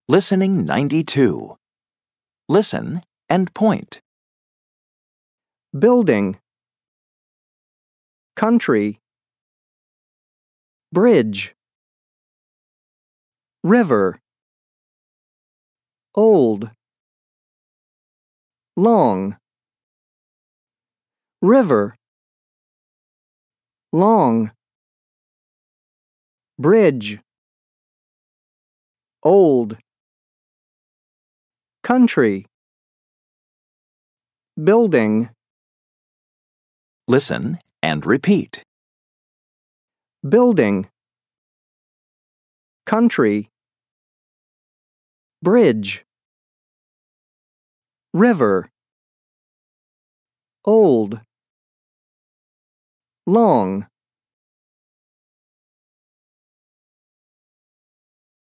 Listening 92. Listen and point. Building, country, bridge, river, old, long, river, long, bridge, old, country, building, Listen and repeat. building, country, bridge, river, old, long.